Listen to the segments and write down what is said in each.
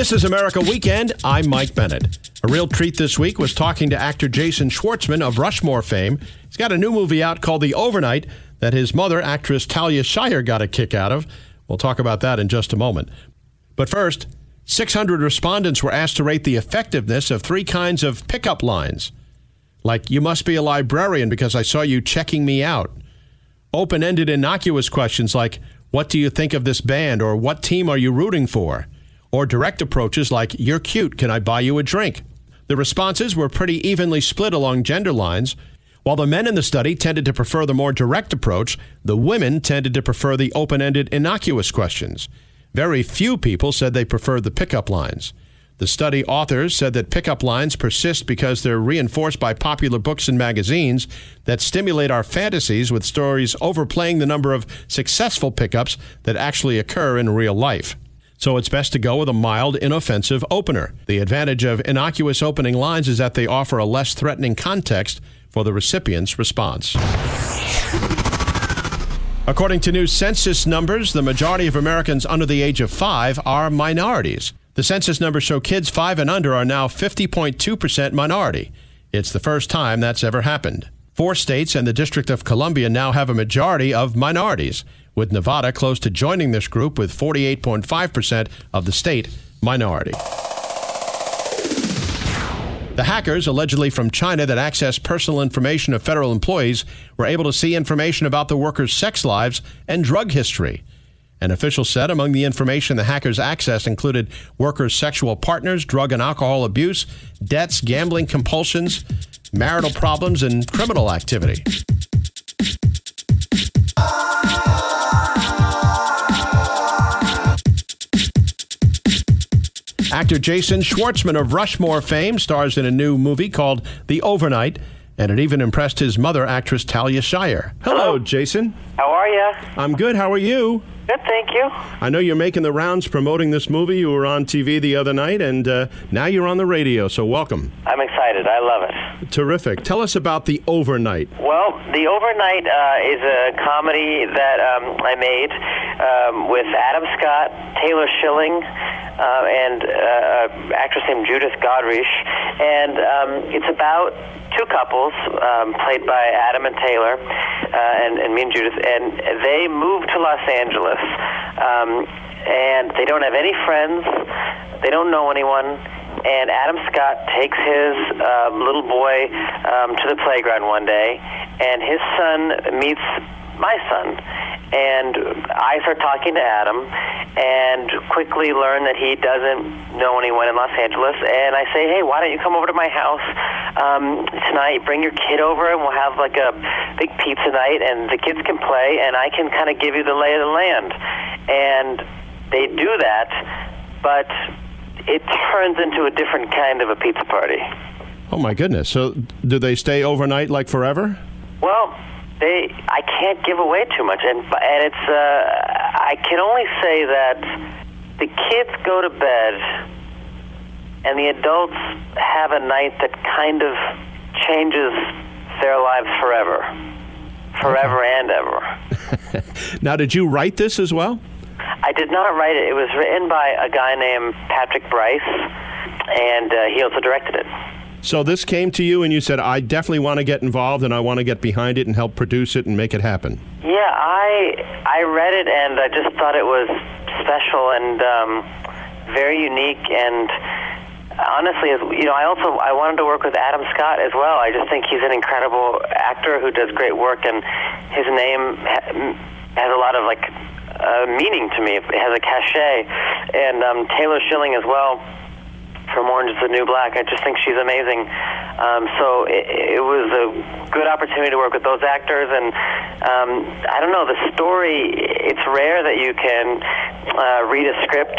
This is America Weekend. I'm Mike Bennett. A real treat this week was talking to actor Jason Schwartzman of Rushmore fame. He's got a new movie out called The Overnight that his mother, actress Talia Shire, got a kick out of. We'll talk about that in just a moment. But first, 600 respondents were asked to rate the effectiveness of 3 kinds of pickup lines. Like, you must be a librarian because I saw you checking me out. Open-ended, innocuous questions like, what do you think of this band, or what team are you rooting for? Or direct approaches like, you're cute, can I buy you a drink? The responses were pretty evenly split along gender lines. While the men in the study tended to prefer the more direct approach, the women tended to prefer the open-ended, innocuous questions. Very few people said they preferred the pickup lines. The study authors said that pickup lines persist because they're reinforced by popular books and magazines that stimulate our fantasies with stories overplaying the number of successful pickups that actually occur in real life. So it's best to go with a mild, inoffensive opener. The advantage of innocuous opening lines is that they offer a less threatening context for the recipient's response. According to new census numbers, the majority of Americans under the age of 5 are minorities. The census numbers show kids 5 and under are now 50.2% minority. It's the first time that's ever happened. 4 states and the District of Columbia now have a majority of minorities, with Nevada close to joining this group with 48.5% of the state minority. The hackers, allegedly from China, that accessed personal information of federal employees were able to see information about the workers' sex lives and drug history. An official said among the information the hackers accessed included workers' sexual partners, drug and alcohol abuse, debts, gambling compulsions, marital problems, and criminal activity. Actor Jason Schwartzman of Rushmore fame stars in a new movie called The Overnight, and it even impressed his mother, actress Talia Shire. Hello, Jason. How are you? I'm good. How are you? Good, thank you. I know you're making the rounds promoting this movie. You were on TV the other night, and now you're on the radio, so welcome. I'm excited. I love it. Terrific. Tell us about The Overnight. Well, The Overnight is a comedy that I made with Adam Scott, Taylor Schilling, and actress named Judith Godrich. And it's about 2 couples played by Adam and Taylor and me and Judith, and they moved to Los Angeles. And they don't have any friends. They don't know anyone. And Adam Scott takes his little boy to the playground one day, and his son meets my son. And I start talking to Adam and quickly learn that he doesn't know anyone in Los Angeles. And I say, hey, why don't you come over to my house tonight? Bring your kid over and we'll have like a big pizza night and the kids can play and I can kind of give you the lay of the land. And they do that, but it turns into a different kind of a pizza party. Oh, my goodness. So do they stay overnight like forever? Well, I can't give away too much, and it's I can only say that the kids go to bed, and the adults have a night that kind of changes their lives forever and ever. Now, did you write this as well? I did not write it. It was written by a guy named Patrick Bryce, and he also directed it. So this came to you and you said, I definitely want to get involved and I want to get behind it and help produce it and make it happen. Yeah, I read it and I just thought it was special and very unique. And honestly, you know, I wanted to work with Adam Scott as well. I just think he's an incredible actor who does great work, and his name has a lot of meaning to me. It has a cachet. And Taylor Schilling as well, from Orange is the New Black. I just think she's amazing. So it was a good opportunity to work with those actors. And I don't know, the story, it's rare that you can read a script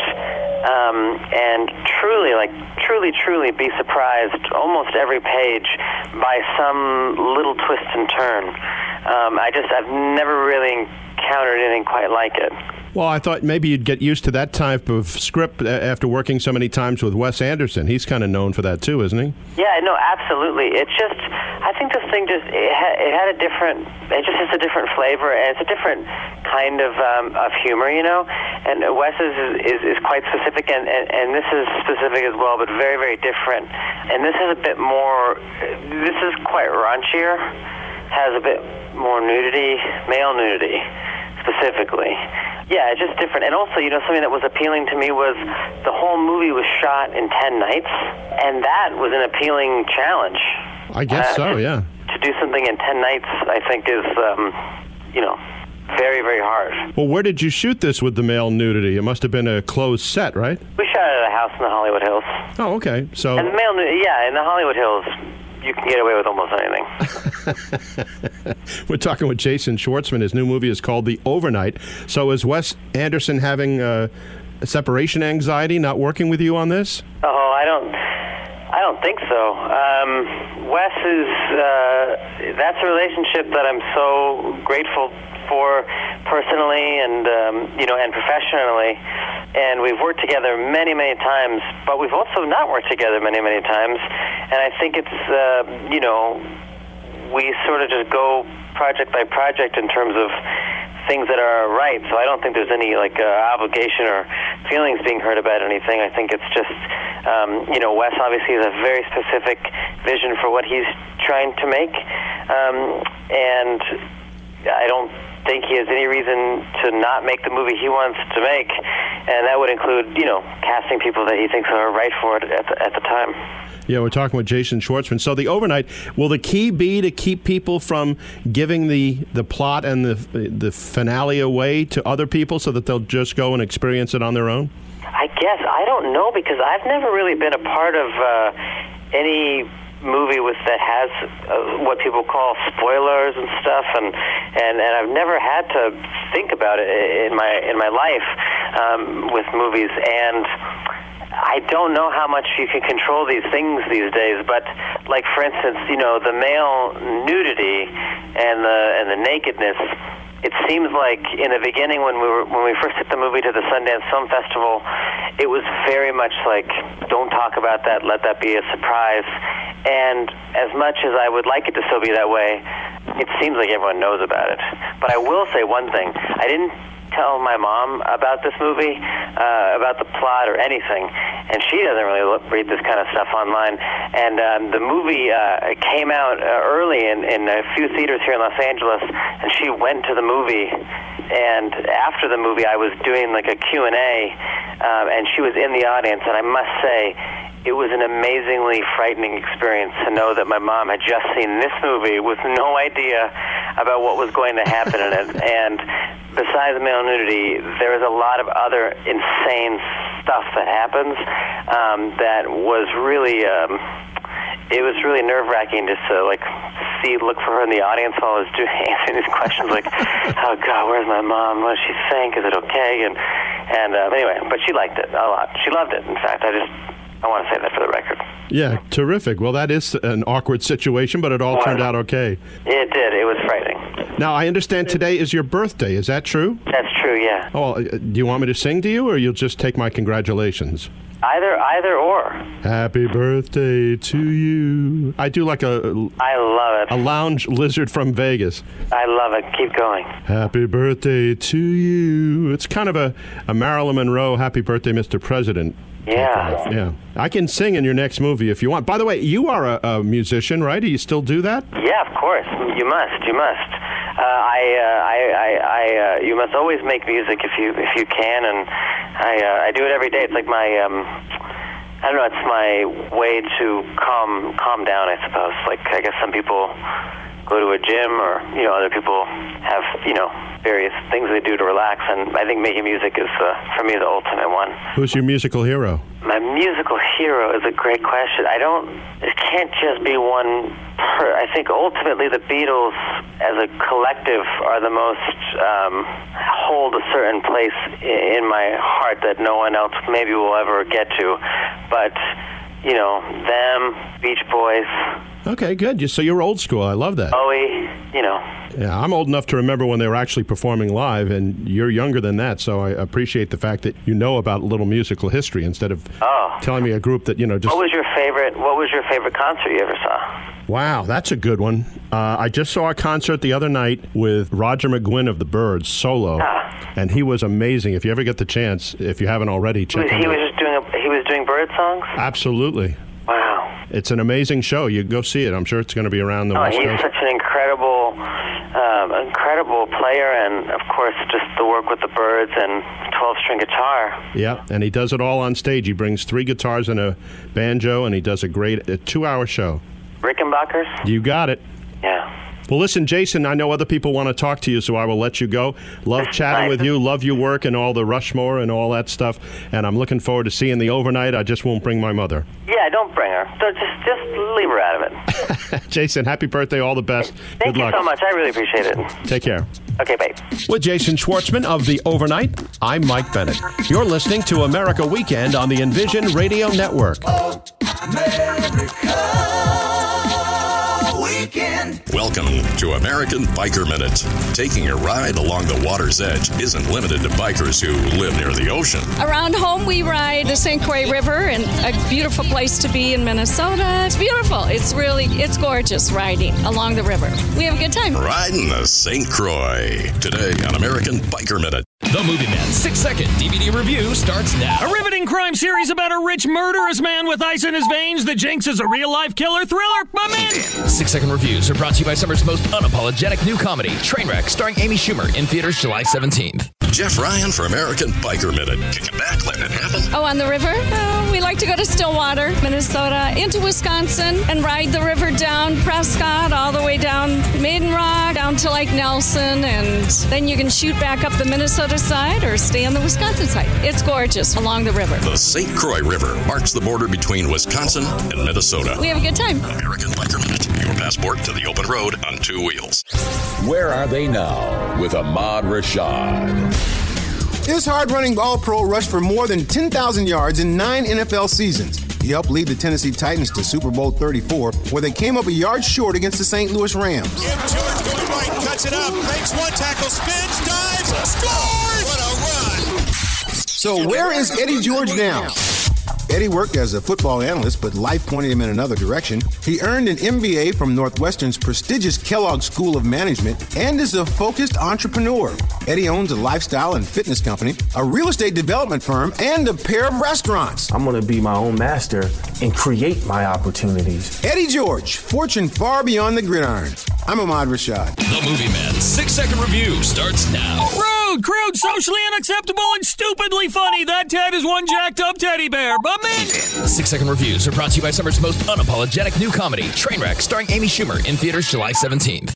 and truly be surprised almost every page by some little twist and turn. I've never really encountered anything quite like it. Well, I thought maybe you'd get used to that type of script after working so many times with Wes Anderson. He's kind of known for that too, isn't he? Yeah, no, absolutely. It's just, I think this thing just, it just has a different flavor, and it's a different kind of humor, and Wes is quite specific, and this is specific as well, but very, very different. And this is a bit more, this is quite raunchier, has a bit more nudity, male nudity, specifically. Yeah, it's just different. And also, something that was appealing to me was the whole movie was shot in 10 nights, and that was an appealing challenge. I guess so, yeah. To do something in 10 nights, I think is, very, very hard. Well, where did you shoot this with the male nudity? It must have been a closed set, right? We shot it at a house in the Hollywood Hills. Oh, okay. So. And the male nudity, yeah, in the Hollywood Hills, you can get away with almost anything. We're talking with Jason Schwartzman. His new movie is called The Overnight. So is Wes Anderson having separation anxiety, not working with you on this? Oh, I don't think so. Wes is, that's a relationship that I'm so grateful for personally and, and professionally. And we've worked together many, many times, but we've also not worked together many, many times. And I think it's, we sort of just go project by project in terms of things that are right. So I don't think there's any obligation or feelings being hurt about anything. I think it's just, Wes obviously has a very specific vision for what he's trying to make. And I don't think he has any reason to not make the movie he wants to make. And that would include, casting people that he thinks are right for it at the time. Yeah, we're talking with Jason Schwartzman. So The Overnight, will the key be to keep people from giving the plot and the finale away to other people so that they'll just go and experience it on their own? I guess. I don't know, because I've never really been a part of any movie that has what people call spoilers and stuff, and I've never had to think about it in my life with movies. And I don't know how much you can control these things these days, but like for instance, the male nudity and the nakedness. It seems like in the beginning when we first took the movie to the Sundance Film Festival, it was very much like, don't talk about that, let that be a surprise. And as much as I would like it to still be that way, it seems like everyone knows about it. But I will say one thing. I didn't tell my mom about this movie, about the plot or anything, and she doesn't really read this kind of stuff online. And the movie came out early in a few theaters here in Los Angeles, and she went to the movie. And after the movie, I was doing like a Q&A, and she was in the audience, and I must say, it was an amazingly frightening experience to know that my mom had just seen this movie with no idea about what was going to happen in it. And besides male nudity, there is a lot of other insane stuff that happens that was really, it was really nerve-wracking just to look for her in the audience while I was answering these questions, like, oh God, where's my mom? What does she think? Is it okay? And anyway, but she liked it a lot. She loved it, in fact. I want to say that for the record. Yeah, terrific. Well, that is an awkward situation, but it all turned out okay. It did. It was frightening. Now, I understand today is your birthday. Is that true? That's true, yeah. Oh, do you want me to sing to you, or you'll just take my congratulations? Either or. Happy birthday to you. I do like I love it. A lounge lizard from Vegas. I love it. Keep going. Happy birthday to you. It's kind of a Marilyn Monroe, Happy Birthday, Mr. President. Yeah. Yeah. I can sing in your next movie if you want. By the way, you are a musician, right? Do you still do that? Yeah, of course. You must. You must always make music if you can, and I do it every day. It's like my I don't know. It's my way to calm down, I suppose. Like I guess some people go to a gym, or other people have various things they do to relax, and I think making music is for me the ultimate one. Who's your musical hero? My musical hero is a great question. It can't just be one. I think ultimately the Beatles as a collective are the most hold a certain place in my heart that no one else maybe will ever get to, but them, Beach Boys. Okay, good. So you're old school. I love that. Bowie, Yeah, I'm old enough to remember when they were actually performing live, and you're younger than that, so I appreciate the fact that you know about a little musical history instead of telling me a group that, just... What was your favorite concert you ever saw? Wow, that's a good one. I just saw a concert the other night with Roger McGuinn of the Byrds, solo, and he was amazing. If you ever get the chance, if you haven't already, check him out. He was doing Bird songs? Absolutely. Wow. It's an amazing show. You go see it. I'm sure it's going to be around the West Coast. He's such an incredible player, and of course, just the work with the Byrds and 12-string guitar. Yeah, and he does it all on stage. He brings 3 guitars and a banjo, and he does a great 2-hour show. Rickenbackers? You got it. Yeah. Well, listen, Jason, I know other people want to talk to you, so I will let you go. Love chatting with you. Love your work and all the Rushmore and all that stuff. And I'm looking forward to seeing the overnight. I just won't bring my mother. Yeah, don't bring her. So just leave her out of it. Jason, happy birthday. All the best. Thank you so much. I really appreciate it. Take care. Okay, bye. With Jason Schwartzman of The Overnight, I'm Mike Bennett. You're listening to America Weekend on the Envision Radio Network. Welcome to American Biker Minute. Taking a ride along the water's edge isn't limited to bikers who live near the ocean. Around home, we ride the St. Croix River, and a beautiful place to be in Minnesota. It's beautiful. It's gorgeous riding along the river. We have a good time. Riding the St. Croix. Today on American Biker Minute. The Movie Man 6-second DVD review starts now. A riveting crime series about a rich, murderous man with ice in his veins. The Jinx is a real-life killer thriller. I'm in! 6-second reviews are brought to you by summer's most unapologetic new comedy, Trainwreck, starring Amy Schumer, in theaters July 17th. Jeff Ryan for American Biker Minute. Kick it back, letting it happen. Oh, on the river? We like to go to Stillwater, Minnesota, into Wisconsin, and ride the river down Prescott, all the way down Maiden Rock, down to Lake Nelson, and then you can shoot back up the Minnesota side or stay on the Wisconsin side. It's gorgeous along the river. The St. Croix River marks the border between Wisconsin and Minnesota. We have a good time. American Biker Minute, your passport to the open road on 2 wheels. Where are they now with Ahmad Rashad? This hard-running All-Pro rushed for more than 10,000 yards in 9 NFL seasons. He helped lead the Tennessee Titans to Super Bowl 34, where they came up a yard short against the St. Louis Rams. George going right, cuts it up, makes one tackle, spins, dives, scores! What a run! So where is Eddie George now? Eddie worked as a football analyst, but life pointed him in another direction. He earned an MBA from Northwestern's prestigious Kellogg School of Management and is a focused entrepreneur. Eddie owns a lifestyle and fitness company, a real estate development firm, and a pair of restaurants. I'm going to be my own master and create my opportunities. Eddie George, fortune far beyond the gridiron. I'm Ahmad Rashad. The Movie Man 6-second review starts now. Rude, crude, socially unacceptable, and stupidly funny. That Ted is one jacked up teddy bear. I'm in! 6-second reviews are brought to you by summer's most unapologetic new comedy, Trainwreck, starring Amy Schumer, in theaters July 17th.